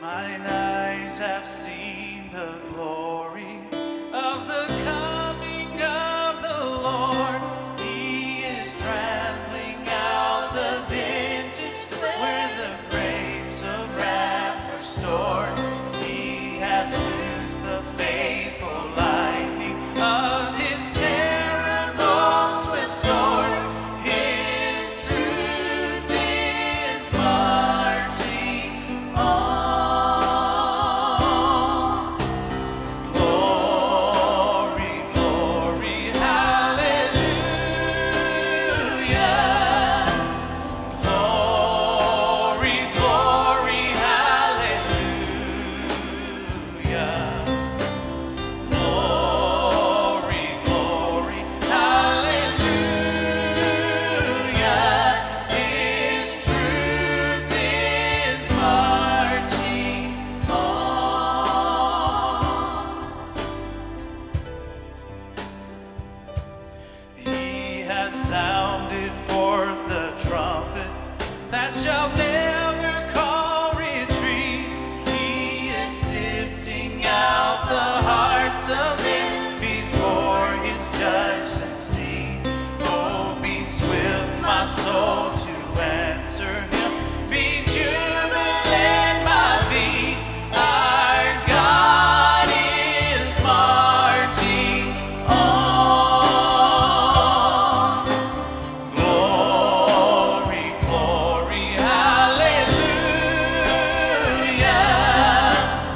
Mine eyes have seen the glory of the coming of the Lord. He is trampling out the vintage where the grapes of wrath were stored. He has loosed the faithful lightning of his terrible swift sword. His truth is marching on. Glory, glory, hallelujah. Glory, glory, hallelujah. Glory, glory, hallelujah. His truth is marching on. He has sounded forth the trumpet that shall never call retreat. He is sifting out the hearts of men before his judgment seat. Oh, be swift, my soul, to answer him. Be jubilant, my feet. Our God is marching on. Glory, glory, hallelujah.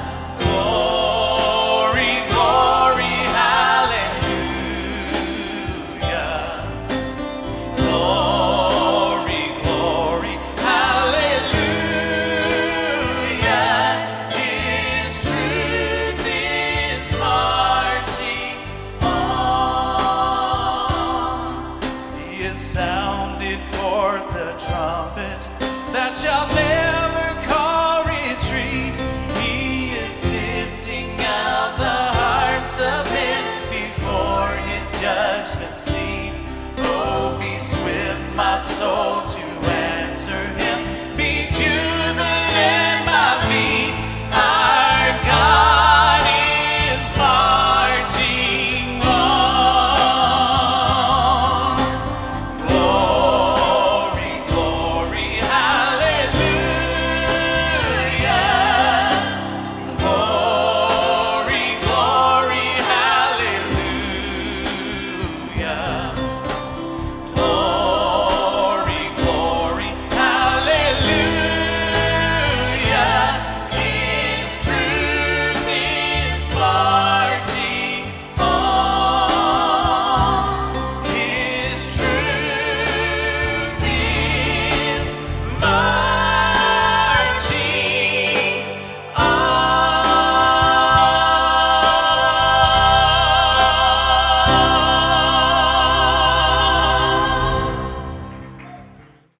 Glory, glory, hallelujah. Glory, glory, hallelujah. His truth is marching on. He has sounded forth the trumpet that shall never call retreat. He is sifting out the hearts of men before his judgment seat. Oh, be swift, my soul, to